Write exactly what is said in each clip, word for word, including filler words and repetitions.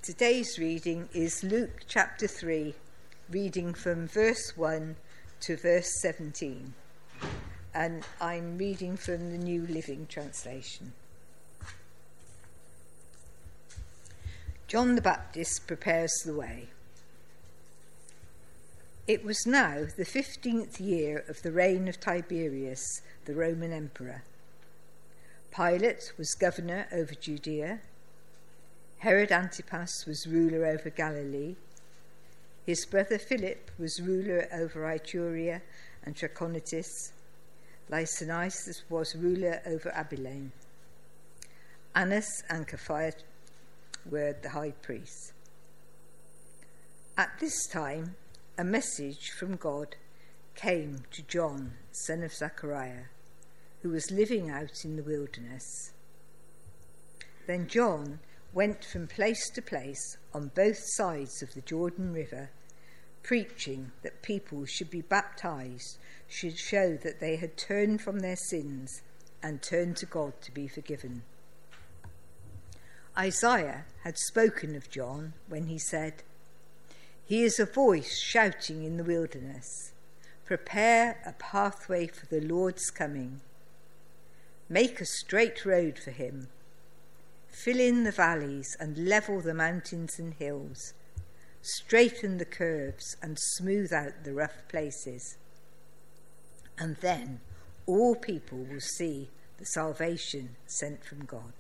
Today's reading is Luke chapter three, reading from verse one to verse seventeen. And I'm reading from the New Living Translation. John the Baptist prepares the way. It was now the fifteenth year of the reign of Tiberius, the Roman emperor. Pilate was governor over Judea. Herod Antipas was ruler over Galilee. His brother Philip was ruler over Iturea and Trachonitis. Lysanias was ruler over Abilene. Annas and Caiaphas were the high priests. At this time, a message from God came to John, son of Zechariah, who was living out in the wilderness. Then John went from place to place on both sides of the Jordan River, preaching that people should be baptized, should show that they had turned from their sins and turned to God to be forgiven. Isaiah had spoken of John when he said, "He is a voice shouting in the wilderness, 'Prepare a pathway for the Lord's coming. Make a straight road for him. Fill in the valleys and level the mountains and hills. Straighten the curves and smooth out the rough places. And then all people will see the salvation sent from God.'"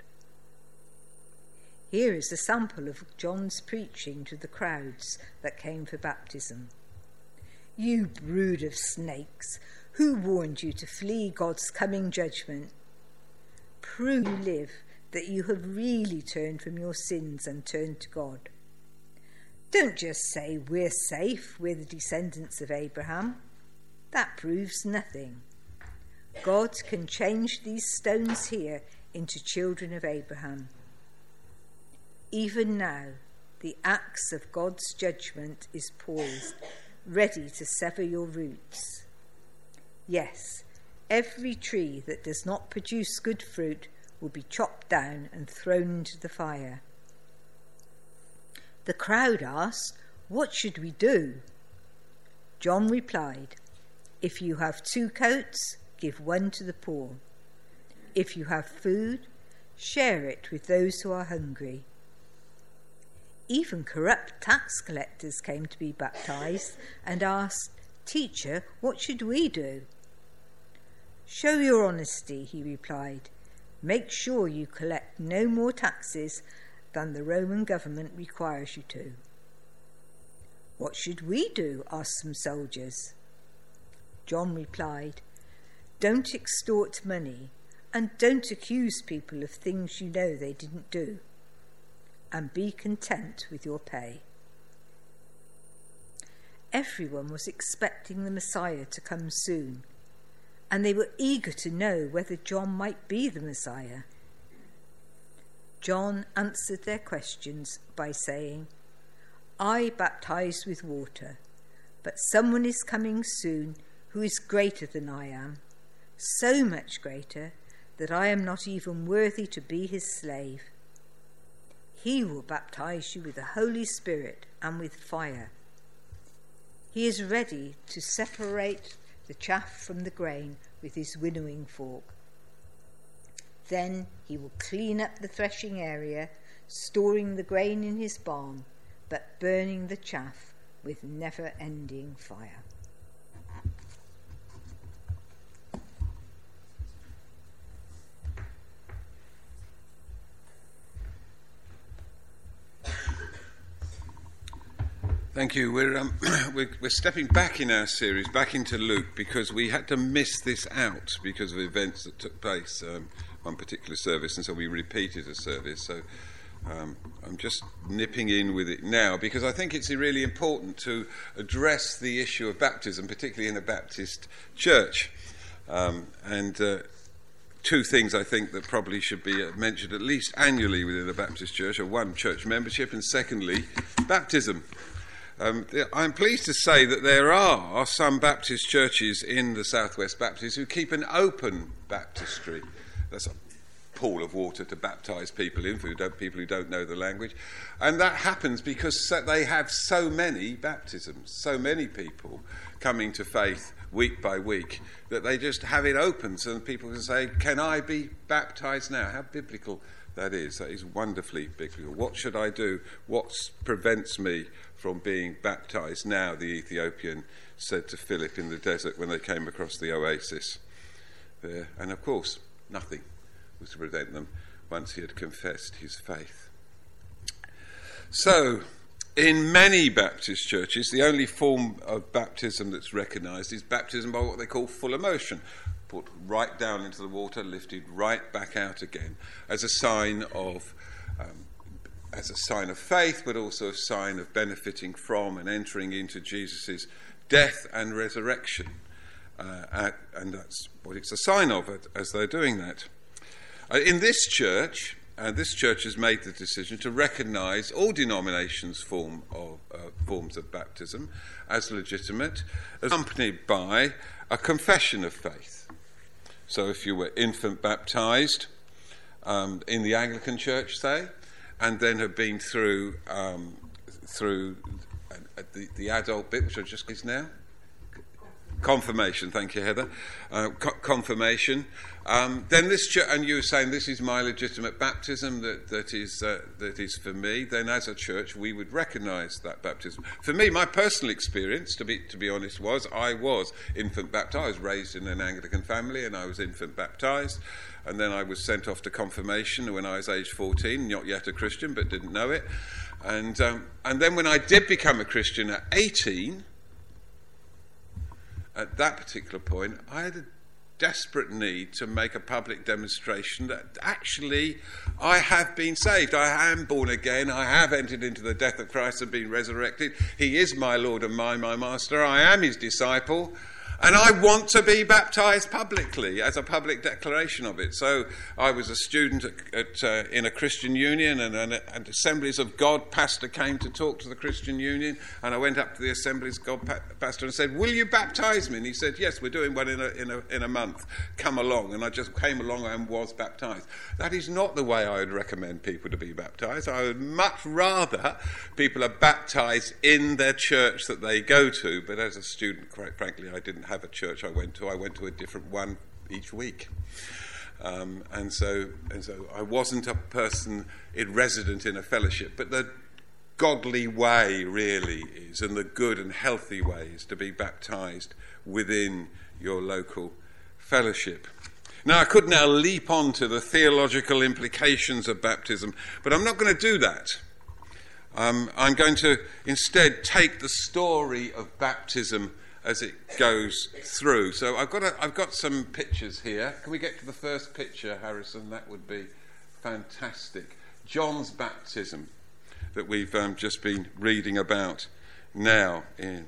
Here is a sample of John's preaching to the crowds that came for baptism. "You brood of snakes, who warned you to flee God's coming judgment? Prove you live that you have really turned from your sins and turned to God. Don't just say, 'We're safe, we're the descendants of Abraham.' That proves nothing. God can change these stones here into children of Abraham. Even now, the axe of God's judgment is poised, ready to sever your roots. Yes, every tree that does not produce good fruit will be chopped down and thrown into the fire." The crowd asked, "What should we do?" John replied, "If you have two coats, give one to the poor. If you have food, share it with those who are hungry." Even corrupt tax collectors came to be baptized and asked, "Teacher, what should we do?" "Show your honesty," he replied. "Make sure you collect no more taxes than the Roman government requires you to." "What should we do?" asked some soldiers. John replied, "Don't extort money and don't accuse people of things you know they didn't do, and be content with your pay." Everyone was expecting the Messiah to come soon, and they were eager to know whether John might be the Messiah. John answered their questions by saying, "I baptize with water, but someone is coming soon who is greater than I am, so much greater that I am not even worthy to be his slave. He will baptize you with the Holy Spirit and with fire. He is ready to separate the chaff from the grain with his winnowing fork. Then he will clean up the threshing area, storing the grain in his barn, but burning the chaff with never-ending fire." Thank you. We're, um, we're we're stepping back in our series, back into Luke, because we had to miss this out because of events that took place um, on particular service, and so we repeated a service. So um, I'm just nipping in with it now because I think it's really important to address the issue of baptism, particularly in a Baptist church. Um, and uh, two things I think that probably should be mentioned at least annually within a Baptist church are, one, church membership, and secondly, baptism. Um, I'm pleased to say that there are some Baptist churches in the Southwest Baptist who keep an open baptistry. That's a pool of water to baptise people in, for people who don't know the language. And that happens because they have so many baptisms, so many people coming to faith week by week, that they just have it open so that people can say, can I be baptised now? How biblical that is. That is wonderfully biblical. What should I do? What prevents me from being baptised now? The Ethiopian said to Philip in the desert when they came across the oasis there. And of course, nothing was to prevent them once he had confessed his faith. So, in many Baptist churches, the only form of baptism that's recognised is baptism by what they call full immersion. Put right down into the water, lifted right back out again, as a sign of um, as a sign of faith, but also a sign of benefiting from and entering into Jesus' death and resurrection. Uh, at, and that's what it's a sign of it, as they're doing that. Uh, in this church, and this church has made the decision to recognise all denominations' form of, uh, forms of baptism as legitimate, accompanied by a confession of faith. So if you were infant baptised um, in the Anglican Church, say, and then have been through um, through uh, the, the adult bit, which I just is now, confirmation. Thank you, Heather. Uh, co- confirmation. Um, then this, ch- and you were saying this is my legitimate baptism that that is uh, that is for me. Then, as a church, we would recognise that baptism. For me, my personal experience, to be to be honest, was I was infant baptised. I was raised in an Anglican family, and I was infant baptised. And then I was sent off to confirmation when I was age fourteen, not yet a Christian, but didn't know it. And um, and then when I did become a Christian at eighteen, at that particular point, I had a desperate need to make a public demonstration that actually I have been saved. I am born again. I have entered into the death of Christ and been resurrected. He is my Lord and my, my Master. I am his disciple. And I want to be baptised publicly as a public declaration of it. So I was a student at, at, uh, in a Christian union, and an Assemblies of God pastor came to talk to the Christian union, and I went up to the Assemblies of God pa- pastor and said, will you baptise me? And he said, yes, we're doing one in a, in a, in a month. Come along. And I just came along and was baptised. That is not the way I would recommend people to be baptised. I would much rather people are baptised in their church that they go to, but as a student, quite frankly, I didn't have a church I went to. I went to a different one each week. Um, and so and so I wasn't a person in resident in a fellowship, but the godly way really is, and the good and healthy way is to be baptised within your local fellowship. Now I could now leap on to the theological implications of baptism, but I'm not going to do that. Um, I'm going to instead take the story of baptism as it goes through. So I've got a, I've got some pictures here. Can we get to the first picture, Harrison? That would be fantastic. John's baptism that we've um, just been reading about now. In.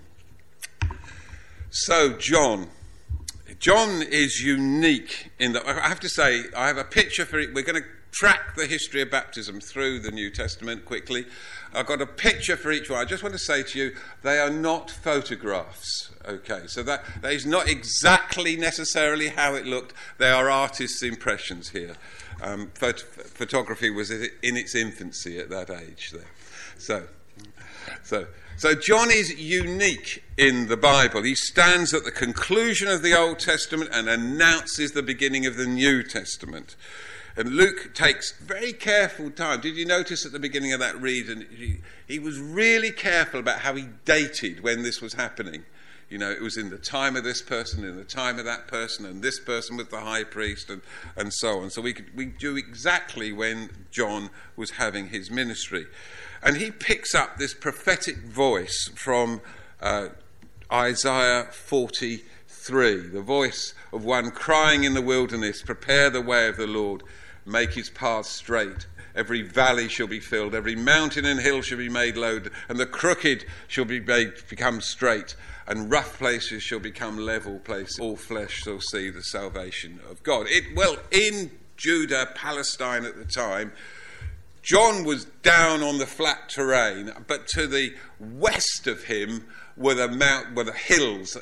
So John. John is unique in that, I have to say, I have a picture for it. We're going to track the history of baptism through the New Testament quickly. I've got a picture for each one. I just want to say to you, they are not photographs, okay? So that, that is not exactly necessarily how it looked. They are artists' impressions here. Um, phot- photography was in its infancy at that age there. So, so, so John is unique in the Bible. He stands at the conclusion of the Old Testament and announces the beginning of the New Testament. And Luke takes very careful time. Did you notice at the beginning of that read? And he, he was really careful about how he dated when this was happening. You know, it was in the time of this person, in the time of that person, and this person was the high priest, and, and so on. So we could, we do exactly when John was having his ministry. And he picks up this prophetic voice from uh, Isaiah forty-three, the voice of one crying in the wilderness, prepare the way of the Lord, make his path straight. Every valley shall be filled, every mountain and hill shall be made low, and the crooked shall be made become straight, and rough places shall become level places. All flesh shall see the salvation of God. It, well, in Judah, Palestine at the time, John was down on the flat terrain, but to the west of him were the mount, were the hills.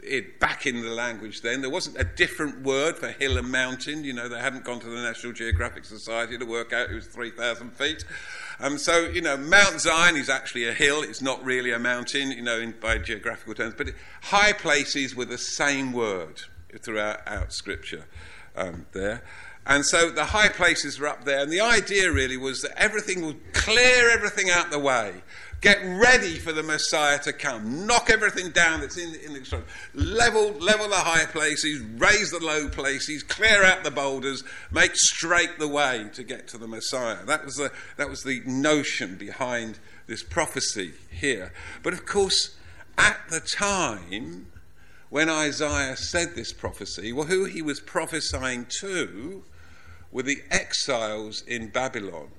it back in the language then. There wasn't a different word for hill and mountain. You know, they hadn't gone to the National Geographic Society to work out it was three thousand feet. Um, so, you know, Mount Zion is actually a hill. It's not really a mountain, you know, in, by geographical terms. But it, high places were the same word throughout out Scripture um, there. And so the high places were up there. And the idea really was that everything would clear everything out the way. Get ready for the Messiah to come. Knock everything down that's in, in the level, level the high places, raise the low places, clear out the boulders, make straight the way to get to the Messiah. That was the that was the notion behind this prophecy here. But of course, at the time when Isaiah said this prophecy, well, who he was prophesying to were the exiles in Babylon,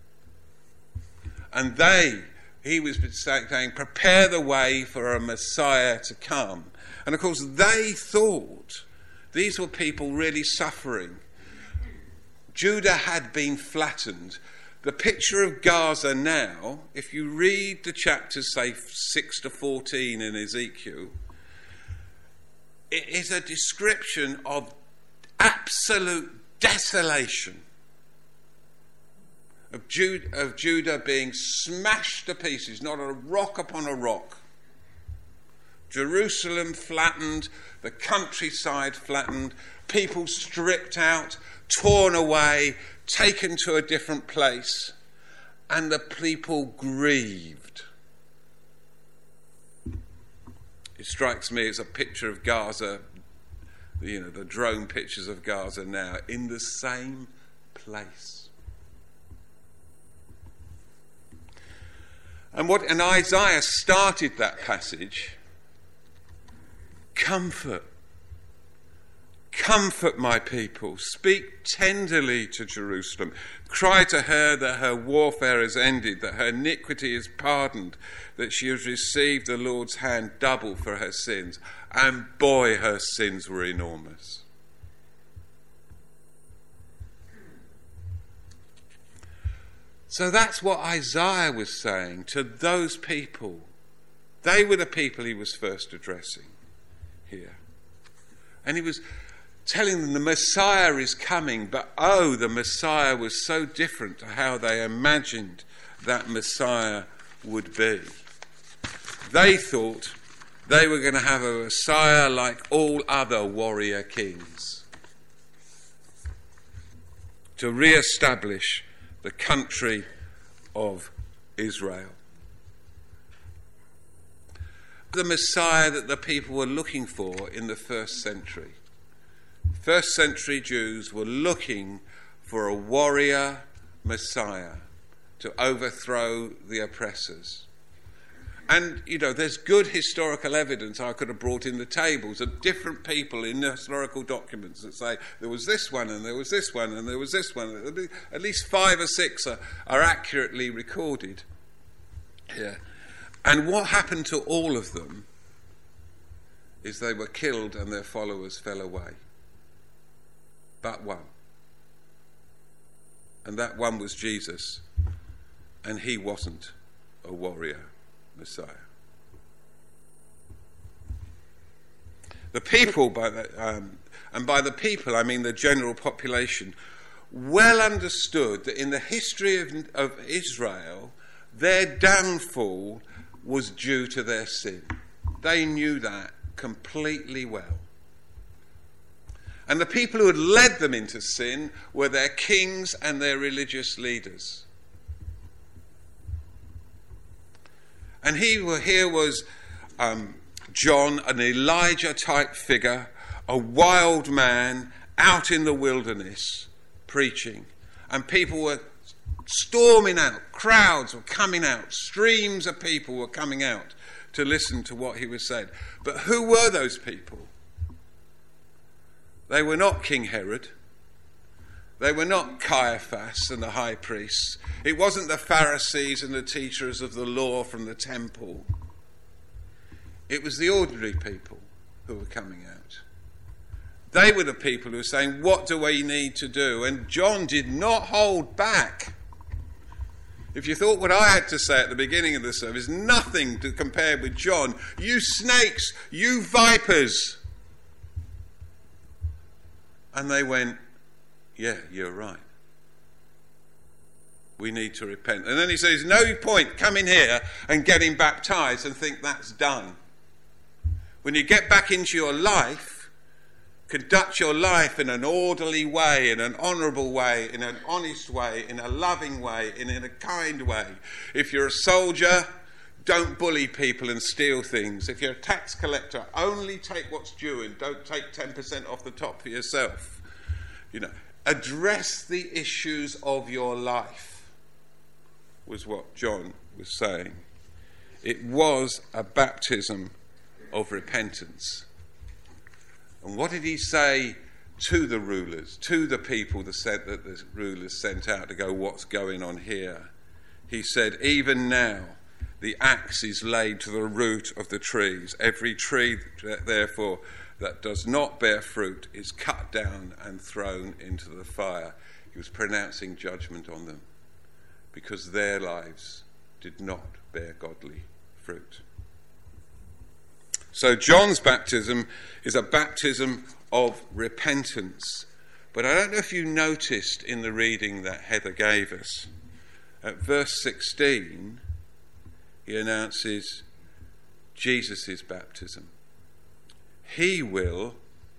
and they. He was saying, prepare the way for a Messiah to come. And of course, they thought these were people really suffering. Judah had been flattened. The picture of Gaza now, if you read the chapters, say, six to fourteen in Ezekiel, it is a description of absolute desolation. Of Judah, of Judah being smashed to pieces, not a rock upon a rock. Jerusalem flattened, the countryside flattened, people stripped out, torn away, taken to a different place, and the people grieved. It strikes me as a picture of Gaza, you know, the drone pictures of Gaza now, in the same place. And what and Isaiah started that passage, comfort, comfort my people, speak tenderly to Jerusalem, cry to her that her warfare has ended, that her iniquity is pardoned, that she has received the Lord's hand double for her sins. And boy, her sins were enormous. So that's what Isaiah was saying to those people. They were the people he was first addressing here. And he was telling them the Messiah is coming, but oh, the Messiah was so different to how they imagined that Messiah would be. They thought they were going to have a Messiah like all other warrior kings, to re-establish the country of Israel. The Messiah that the people were looking for in the first century. First century Jews were looking for a warrior Messiah to overthrow the oppressors. And, you know, there's good historical evidence I could have brought in the tables of different people in the historical documents that say there was this one and there was this one and there was this one. At least five or six are, are accurately recorded here. And what happened to all of them is they were killed and their followers fell away. But one. And that one was Jesus. And he wasn't a warrior Messiah. The people, by the, um, and by the people I mean the general population, well understood that in the history of, of Israel, their downfall was due to their sin. They knew that completely well. And the people who had led them into sin were their kings and their religious leaders. And he here was um, John, an Elijah-type figure, a wild man out in the wilderness preaching. And people were storming out. Crowds were coming out. Streams of people were coming out to listen to what he was saying. But who were those people? They were not King Herod. They were not Caiaphas and the high priests. It wasn't the Pharisees and the teachers of the law from the temple. It was the ordinary people who were coming out. They were the people who were saying, what do we need to do? And John did not hold back. If you thought what I had to say at the beginning of the service, nothing to compare with John. You snakes, you vipers. And they went, yeah, you're right. We need to repent. And then he says, no point coming here and getting baptized and think that's done. When you get back into your life, conduct your life in an orderly way, in an honourable way, in an honest way, in a loving way, in, in a kind way. If you're a soldier, don't bully people and steal things. If you're a tax collector, only take what's due and don't take ten percent off the top for yourself. You know, address the issues of your life, was what John was saying. It was a baptism of repentance. And what did he say to the rulers, to the people that said that the rulers sent out to go, what's going on here? He said, even now the axe is laid to the root of the trees. Every tree, therefore, that does not bear fruit is cut down and thrown into the fire. He was pronouncing judgment on them because their lives did not bear godly fruit. So John's baptism is a baptism of repentance. But I don't know if you noticed in the reading that Heather gave us, at verse sixteen, he announces Jesus' baptism. He will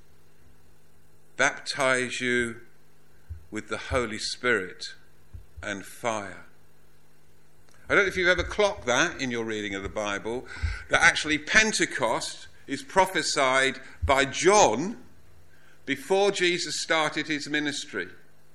baptize you with the Holy Spirit and fire. I don't know if you've ever clocked that in your reading of the Bible, that actually Pentecost is prophesied by John before Jesus started his ministry.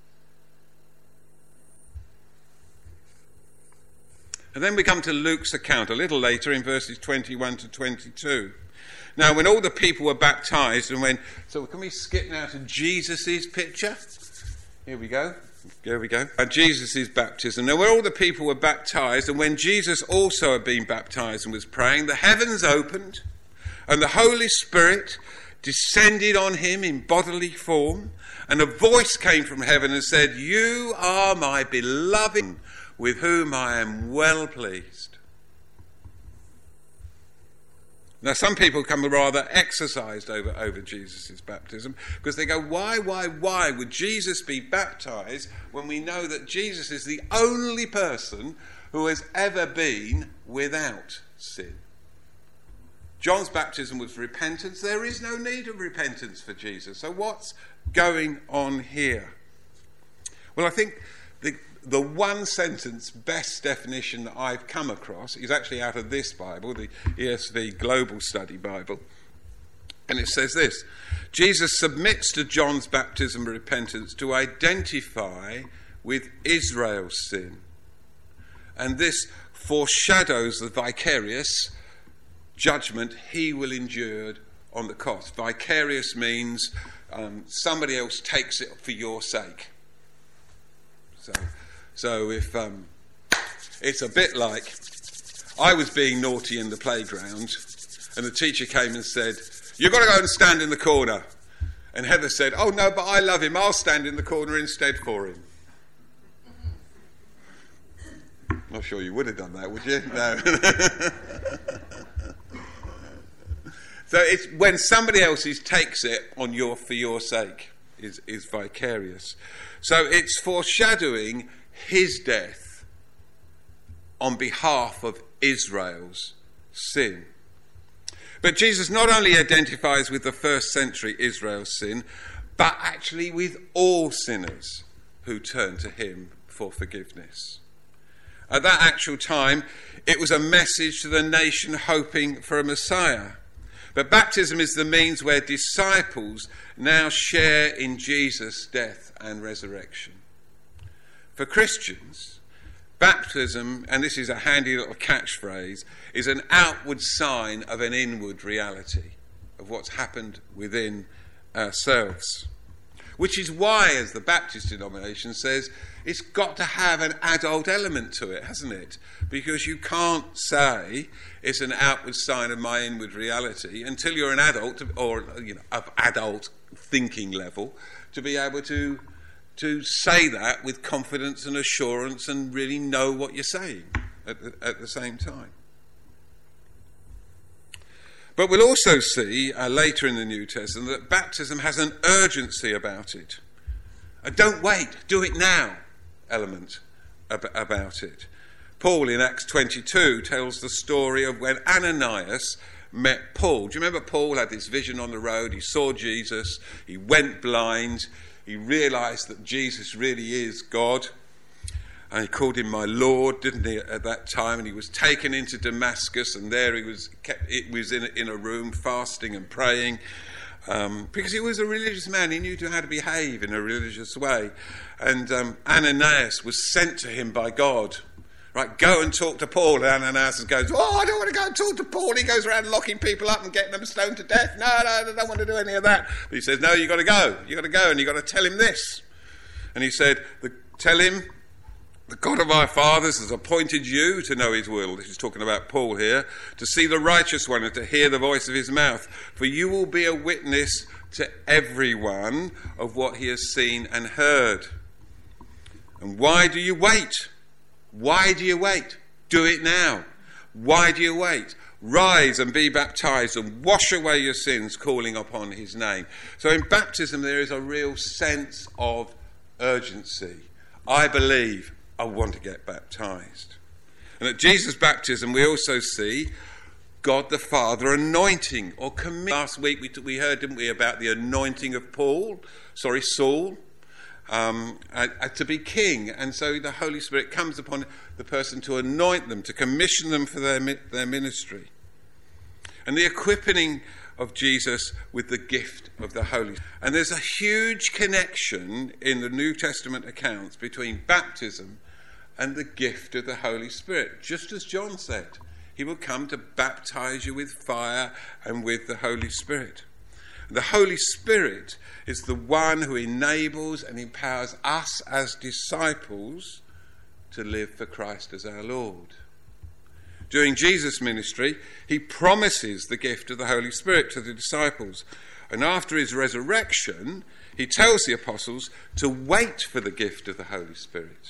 And then we come to Luke's account a little later in verses twenty-one to twenty-two. Now, when all the people were baptized and when... So can we skip now to Jesus' picture? Here we go. There we go. And Jesus' baptism. Now, when all the people were baptized, and when Jesus also had been baptized and was praying, the heavens opened, and the Holy Spirit descended on him in bodily form, and a voice came from heaven and said, "You are my beloved, with whom I am well pleased." Now, some people come rather exercised over, over Jesus' baptism because they go, why, why, why would Jesus be baptized when we know that Jesus is the only person who has ever been without sin? John's baptism was repentance. There is no need of repentance for Jesus. So what's going on here? Well, I think the The one sentence best definition that I've come across is actually out of this Bible, the E S V Global Study Bible. And it says this: Jesus submits to John's baptism of repentance to identify with Israel's sin. And this foreshadows the vicarious judgment he will endure on the cross. Vicarious means um, somebody else takes it for your sake. So... So if um, it's a bit like I was being naughty in the playground and the teacher came and said, "You've got to go and stand in the corner." And Heather said, "Oh no, but I love him. I'll stand in the corner instead for him." Not sure you would have done that, would you? No. So it's when somebody else's takes it on your for your sake is, is vicarious. So it's foreshadowing his death on behalf of Israel's sin. But Jesus not only identifies with the first century Israel's sin, but actually with all sinners who turn to him for forgiveness. At that actual time, it was a message to the nation hoping for a Messiah. But baptism is the means where disciples now share in Jesus' death and resurrection. For Christians, baptism, and this is a handy little catchphrase, is an outward sign of an inward reality, of what's happened within ourselves. Which is why, as the Baptist denomination says, it's got to have an adult element to it, hasn't it? Because you can't say it's an outward sign of my inward reality until you're an adult, or you know, of adult thinking level, to be able to to say that with confidence and assurance and really know what you're saying at the, at the same time. But we'll also see uh, later in the New Testament that baptism has an urgency about it. A don't wait, do it now element ab- about it. Paul in Acts twenty-two tells the story of when Ananias met Paul. Do you remember Paul had this vision on the road? He saw Jesus, he went blind, he realised that Jesus really is God. And he called him my Lord, didn't he, at that time? And he was taken into Damascus, and there he was kept, it was in a, in a room fasting and praying, um, because he was a religious man. He knew how to behave in a religious way. And um, Ananias was sent to him by God. Right, go and talk to Paul. And Ananias goes, oh, I don't want to go and talk to Paul. He goes around locking people up and getting them stoned to death. No, no, I don't want to do any of that. But he says, no, you've got to go. You've got to go, and you've got to tell him this. And he said, the, tell him, the God of our fathers has appointed you to know his will. This is talking about Paul here. To see the righteous one and to hear the voice of his mouth. For you will be a witness to everyone of what he has seen and heard. And why do you wait? Why do you wait? Do it now. Why do you wait? Rise and be baptized and wash away your sins, calling upon his name. So in baptism there is a real sense of urgency. I believe. I want to get baptized. And at Jesus' baptism, we also see God the Father anointing or committing. Last week we, we heard, didn't we, about the anointing of Paul, sorry, Saul, um, uh, uh, to be king. And so the Holy Spirit comes upon the person to anoint them, to commission them for their, their ministry. And the equipping of Jesus with the gift of the Holy Spirit. And there's a huge connection in the New Testament accounts between baptism and the gift of the Holy Spirit. Just as John said, he will come to baptize you with fire and with the Holy Spirit. The Holy Spirit is the one who enables and empowers us as disciples to live for Christ as our Lord. During Jesus' ministry, he promises the gift of the Holy Spirit to the disciples. And after his resurrection, he tells the apostles to wait for the gift of the Holy Spirit.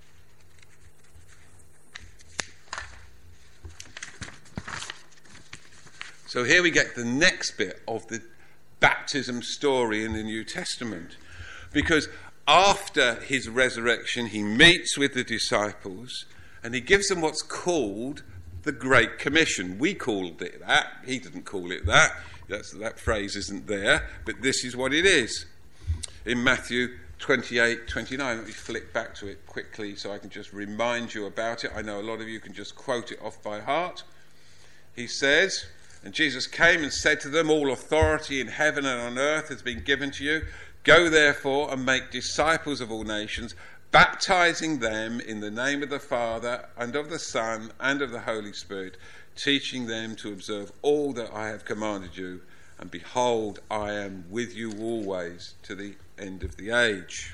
So here we get the next bit of the baptism story in the New Testament. Because after his resurrection, he meets with the disciples and he gives them what's called the Great Commission. We called it that. He didn't call it that. That's, that phrase isn't there, but this is what it is. In Matthew twenty-eight, twenty-nine, let me flick back to it quickly so I can just remind you about it. I know a lot of you can just quote it off by heart. He says, and Jesus came and said to them, all authority in heaven and on earth has been given to you. Go therefore and make disciples of all nations, baptizing them in the name of the Father and of the Son and of the Holy Spirit, teaching them to observe all that I have commanded you. And behold, I am with you always to the end of the age.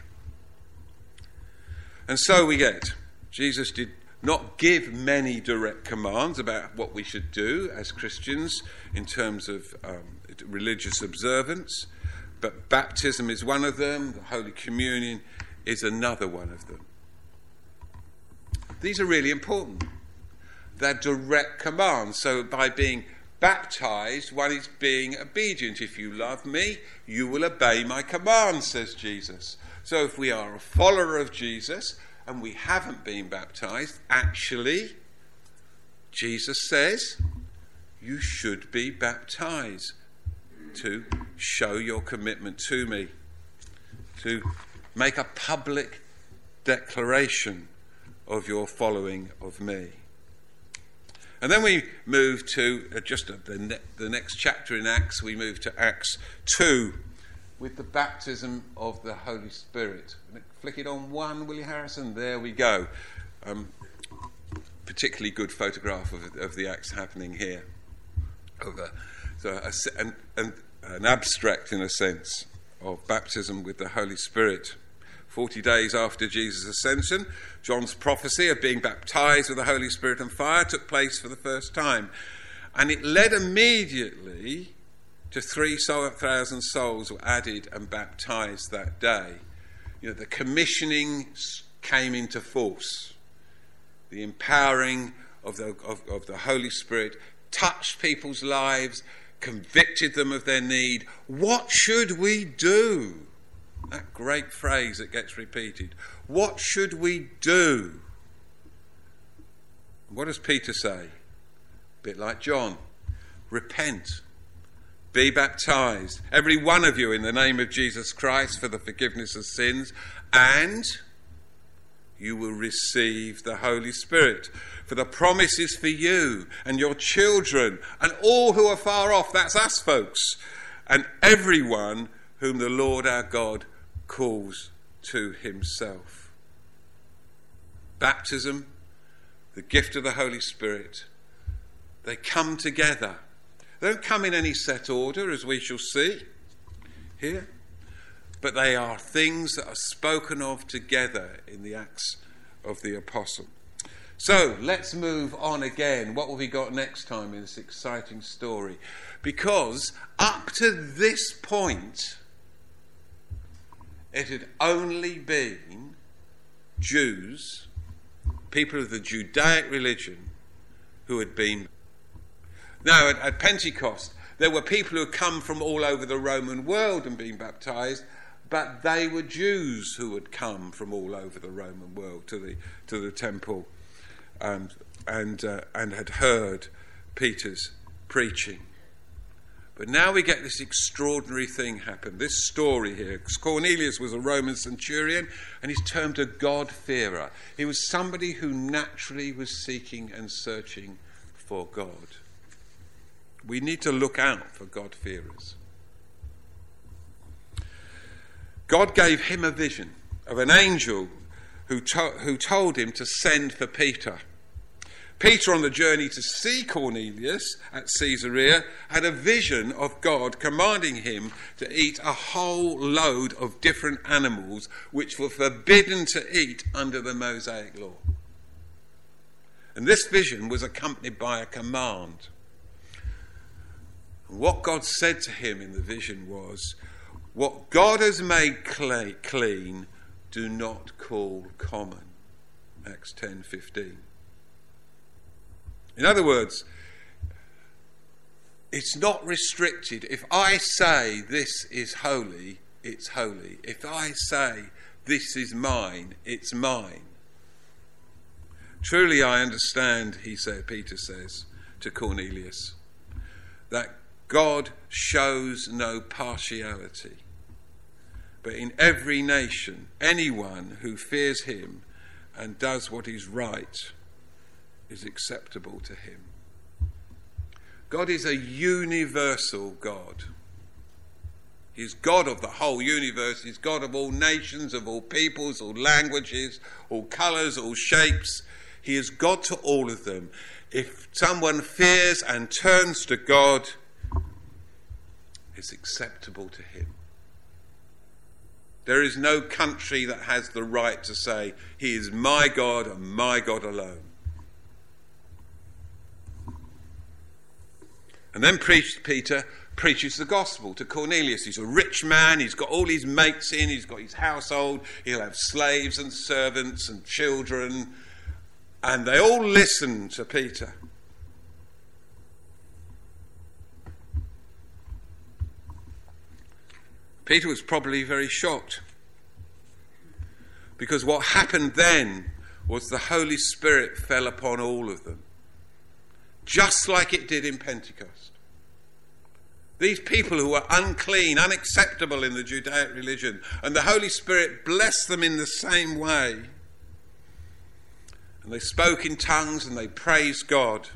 And so we get, Jesus did not give many direct commands about what we should do as Christians in terms of um, religious observance, but baptism is one of them, the Holy Communion is another one of them. These are really important. They're direct commands. So by being baptized, one is being obedient. If you love me, you will obey my commands, says Jesus. So if we are a follower of Jesus and we haven't been baptized, actually, Jesus says, you should be baptized to show your commitment to me, to make a public declaration of your following of me. And then we move to uh, just uh, the, ne- the next chapter in Acts. We move to Acts two with the baptism of the Holy Spirit. Flick it on one, will you, Harrison? There we go. Um, particularly good photograph of, of the Acts happening here. Over, so a, an, an, an abstract, in a sense, of baptism with the Holy Spirit. Forty days after Jesus' ascension, John's prophecy of being baptized with the Holy Spirit and fire took place for the first time. And it led immediately to three thousand souls were added and baptized that day. you know, the commissioning came into force. The empowering of the, of, of the Holy Spirit touched people's lives, convicted them of their need. What should we do? That great phrase that gets repeated. What should we do? What does Peter say? A bit like John. Repent. Be baptized, every one of you, in the name of Jesus Christ for the forgiveness of sins, and you will receive the Holy Spirit. For the promise is for you and your children and all who are far off. That's us, folks. And everyone whom the Lord our God calls to himself. Baptism, the gift of the Holy Spirit, they come together. They don't come in any set order, as we shall see here, but they are things that are spoken of together in the Acts of the Apostle. So let's move on again. What have we got next time in this exciting story? Because up to this point, it had only been Jews, people of the Judaic religion, who had been. Now, at, at Pentecost, there were people who had come from all over the Roman world and been baptized, but they were Jews who had come from all over the Roman world to the to the temple and and uh, and had heard Peter's preaching. But now we get this extraordinary thing happen. This story here. Cornelius was a Roman centurion, and he's termed a God-fearer. He was somebody who naturally was seeking and searching for God. We need to look out for God-fearers. God gave him a vision of an angel who, to- who told him to send for Peter. Peter, on the journey to see Cornelius at Caesarea, had a vision of God commanding him to eat a whole load of different animals which were forbidden to eat under the Mosaic law. And this vision was accompanied by a command. What God said to him in the vision was, what God has made clean, do not call common. Acts ten fifteen. In other words, it's not restricted. If I say this is holy, it's holy. If I say this is mine, it's mine. Truly I understand, he said, Peter says to Cornelius, that God shows no partiality, but in every nation, anyone who fears him and does what is right is acceptable to him. God is a universal God. He's God of the whole universe. He's God of all nations, of all peoples, all languages, all colours, all shapes. He is God to all of them. If someone fears and turns to God, it's acceptable to him. There is no country that has the right to say, he is my God and my God alone. And then preached, Peter preaches the gospel to Cornelius. He's a rich man. He's got all his mates in. He's got his household. He'll have slaves and servants and children. And they all listen to Peter. Peter was probably very shocked, because what happened then was the Holy Spirit fell upon all of them, just like it did in Pentecost. These people who were unclean, unacceptable in the Judaic religion, and the Holy Spirit blessed them in the same way. And they spoke in tongues and they praised God.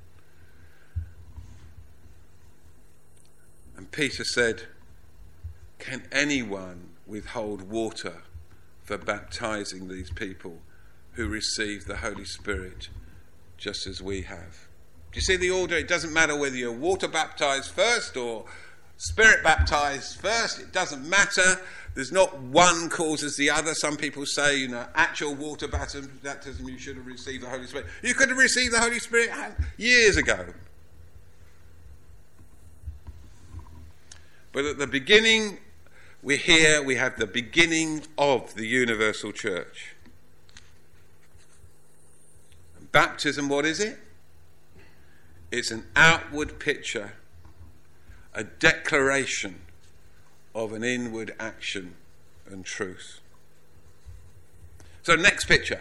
And Peter said, can anyone withhold water for baptizing these people who receive the Holy Spirit just as we have? Do you see the order? It doesn't matter whether you're water baptized first or spirit baptized first. It doesn't matter. There's not one causes the other. Some people say, you know, actual water baptism, you should have received the Holy Spirit. You could have received the Holy Spirit years ago. But at the beginning, we're here, we have the beginning of the universal church. And baptism, what is it? It's an outward picture, a declaration of an inward action and truth. So next picture.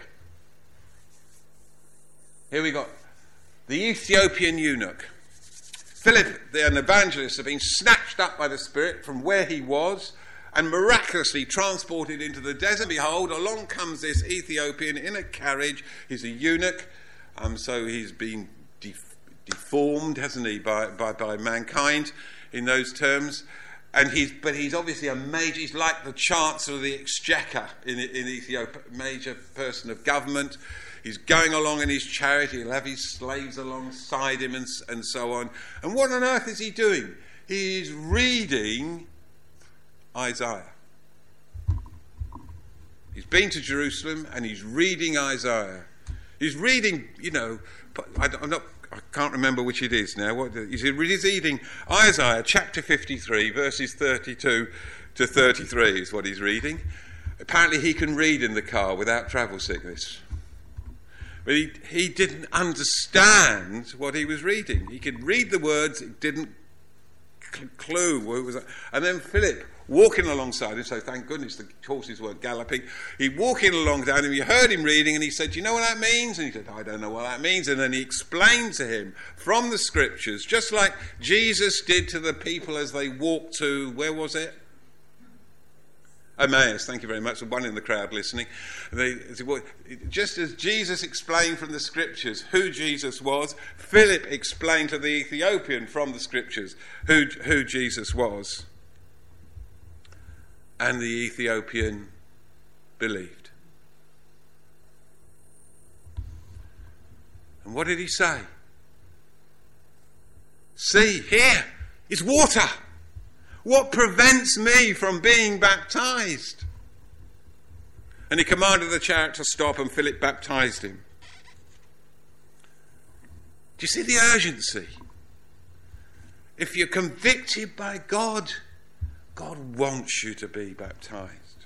Here we got the Ethiopian eunuch. Philip, an evangelist, had been snatched up by the Spirit from where he was and miraculously transported into the desert. Behold, along comes this Ethiopian in a carriage. He's a eunuch, um, so he's been def- deformed, hasn't he, by, by, by mankind in those terms. And he's, but he's obviously a major, he's like the Chancellor of the Exchequer in, in Ethiopia, major person of government. He's going along in his chariot, he'll have his slaves alongside him and, and so on. And what on earth is he doing? He's reading Isaiah. He's been to Jerusalem and he's reading Isaiah. He's reading, you know, I, I'm not, I can't remember which it is now. What, he's reading Isaiah chapter fifty-three, verses thirty-two to thirty-three is what he's reading. Apparently he can read in the car without travel sickness. But he, he didn't understand what he was reading. He could read the words, it didn't cl- clue what it was. And then Philip, walking alongside him, so thank goodness the horses weren't galloping, he walking alongside him, he heard him reading and he said, do you know what that means? And he said, I don't know what that means. And then he explained to him from the scriptures, just like Jesus did to the people as they walked to, where was it? Emmaus, thank you very much. One in the crowd listening. They, just as Jesus explained from the scriptures who Jesus was, Philip explained to the Ethiopian from the scriptures who, who Jesus was. And the Ethiopian believed. And what did he say? See, here is water. What prevents me from being baptized? And he commanded the chariot to stop and Philip baptized him. Do you see the urgency? If you're convicted by God, God wants you to be baptized.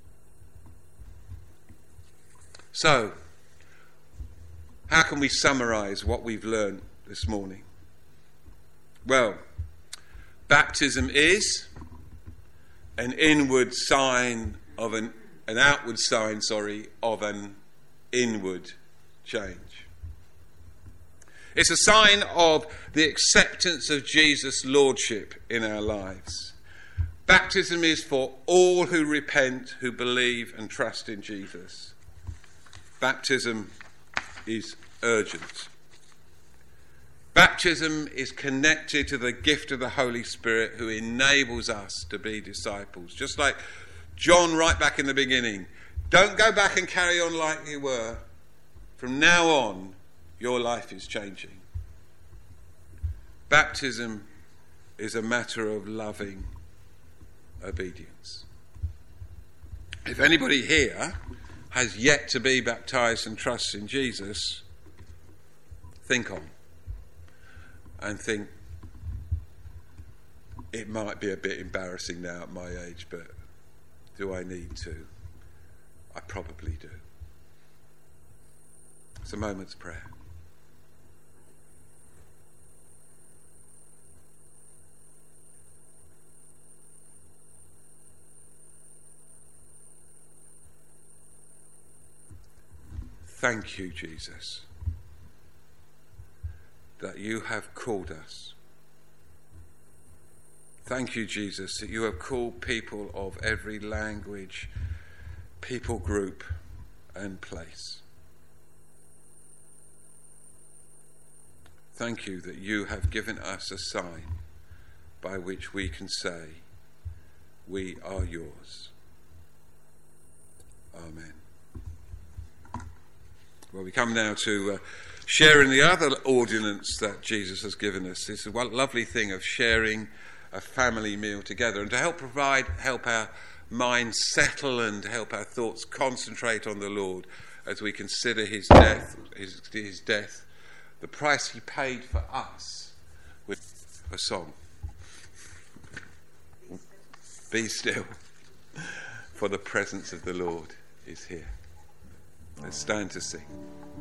So, how can we summarize what we've learned this morning? Well, baptism is an inward sign of an, an outward sign, sorry, of an inward change. It's a sign of the acceptance of Jesus' lordship in our lives. Baptism is for all who repent, who believe and trust in Jesus. Baptism is urgent. Baptism is connected to the gift of the Holy Spirit who enables us to be disciples. Just like John right back in the beginning. Don't go back and carry on like you were. From now on, your life is changing. Baptism is a matter of loving obedience. If anybody here has yet to be baptized and trusts in Jesus, think on. And think, it might be a bit embarrassing now at my age, but do I need to? I probably do. It's a moment's prayer. Thank you, Jesus, that you have called us. Thank you, Jesus, that you have called people of every language, people group and place. Thank you that you have given us a sign by which we can say, we are yours. Amen. Well, we come now to uh, sharing the other ordinance that Jesus has given us. It's a lovely thing of sharing a family meal together, and to help provide, help our minds settle and help our thoughts concentrate on the Lord as we consider his death, his, his death, the price he paid for us, with a song. Be still, for the presence of the Lord is here. Let's stand to sing.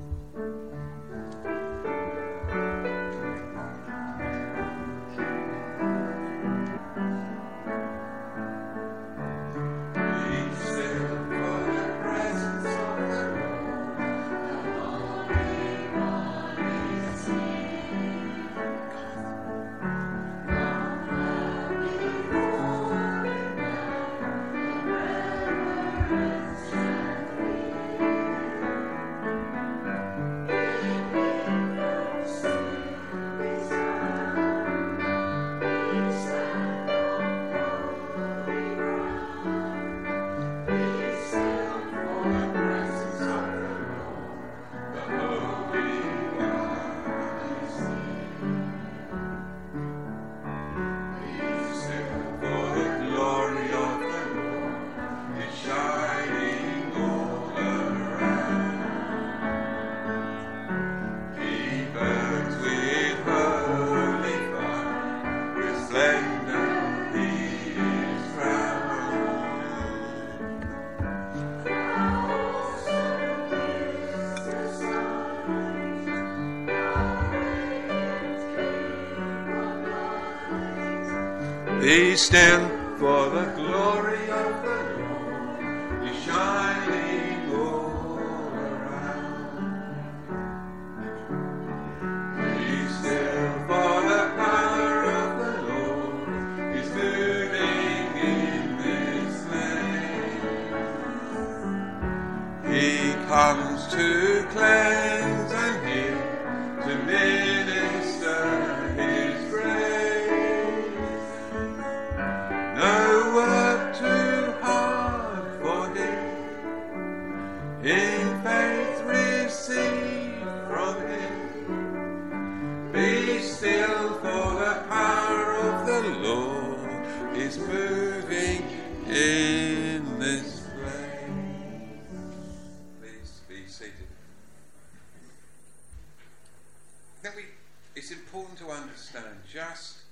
Be still, for the glory of the Lord is shining all around. Be still, for the power of the Lord is moving in this land. He comes to cleanse and heal, to minister his grace. No work too hard for him. In faith receive from him. Be still, for the power of the Lord is moving in this place. Please be seated. Now we, it's important to understand just